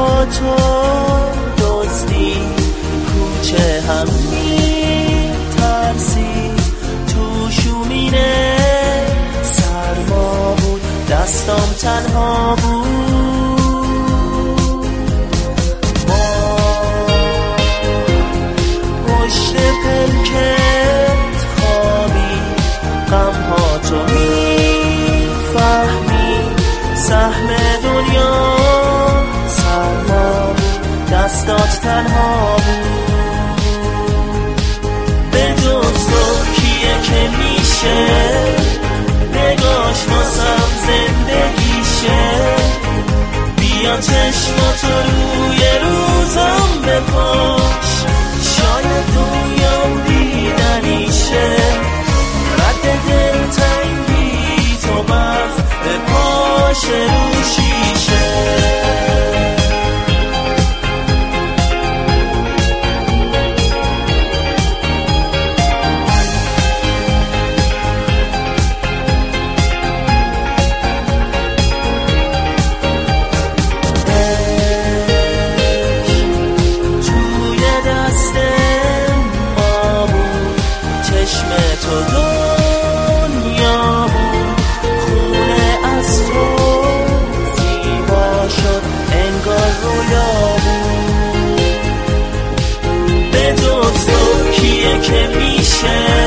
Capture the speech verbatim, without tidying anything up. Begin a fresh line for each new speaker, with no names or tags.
با تو دزدی کوچه هم می‌ترسید تو شومینه سرما بود دستام تنها بود ما پشت پلکت خوابی غمها تو میفهمی سهم دنیا سرما بود دستات تنها بود به جز تو کیه که میشه نگاش واسم زندگیشه بیا چشماتو روی روزم بپاش شاید دنیام دیدنیشه رد دلتنگی تو برف بپاش رو شیشه تو دنیا بود خونه از تو زیبا شد انگار رویا بود به جز تو کیه که میشه